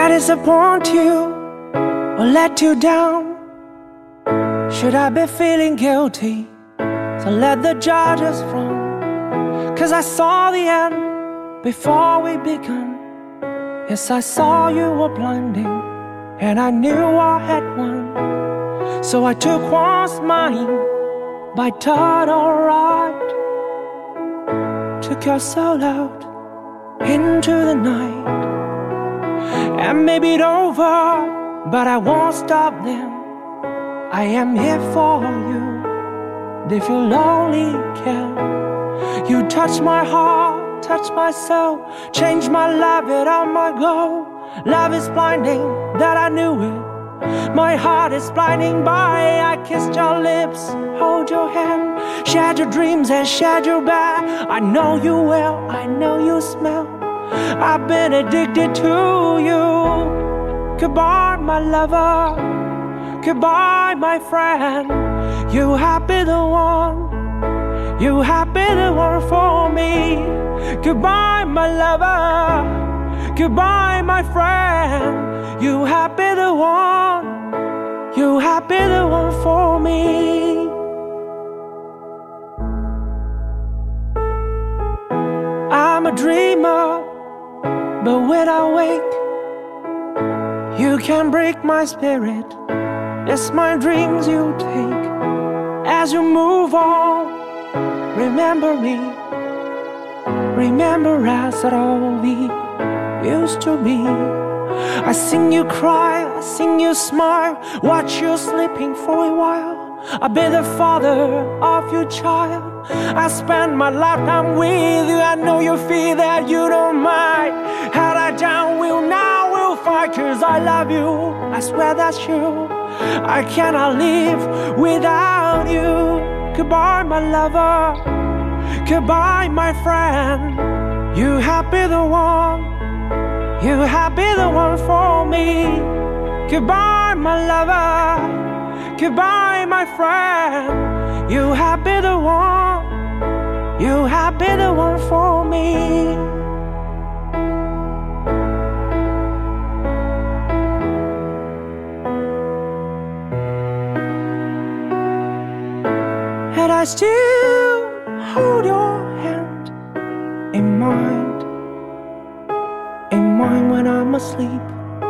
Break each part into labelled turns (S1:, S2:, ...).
S1: disappoint you or let you down? Should I be feeling guilty? So let the judges frown. 'Cause I saw the end before we began. Yes, I saw you were blinding, and I knew I had won. So I took what's mine, but I thought alright. Took your soul out into the night. And maybe it's over, but I won't stop them. I am here for you, if you only can. You touch my heart, touch my soul, change my life, it all my goal. Love is blinding, that I knew it. My heart is blinding by. I kissed your lips, hold your hand, shared your dreams and shared your bed. I know you well, I know you smell. I've been addicted to you. Goodbye, my lover. Goodbye, my friend. You have been the one. You have been the one for me. Goodbye, my lover. Goodbye, my friend. You have been the one. You have been the one for me. I'm a dreamer, but when I wake, you can break my spirit. It's my dreams you take. As you move on, remember me. Remember us at all we used to be. I sing you cry, I sing you smile, watch you sleeping for a while. I'll be the father of your child. I spend my lifetime with you. I know you feel that you don't mind. Had I down, we'll fight, 'cause I love you. I swear that's true. I cannot live without you. Goodbye, my lover. Goodbye, my friend. You have been the one. You have been the one for me. Goodbye, my lover. Goodbye, my friend. You have been the one. You have been the one for me. And I still hold your hand in mine when I'm asleep.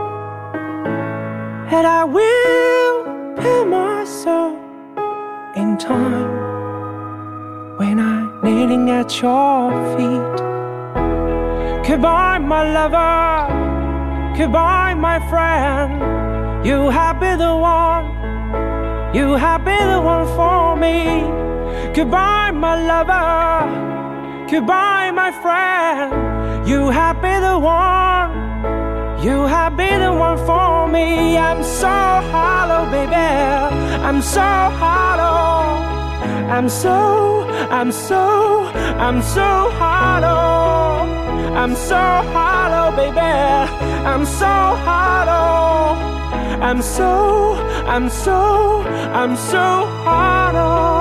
S1: And I will put my soul in time when I'm kneeling at your feet. Goodbye, my lover. Goodbye, my friend. You have been the one. You have been the one for me. Goodbye, my lover. Goodbye, my friend. You have been the one. You have been the one for me. I'm so hollow, baby. I'm so hollow. I'm so hollow. I'm so hollow, baby. I'm so hollow. I'm so hollow.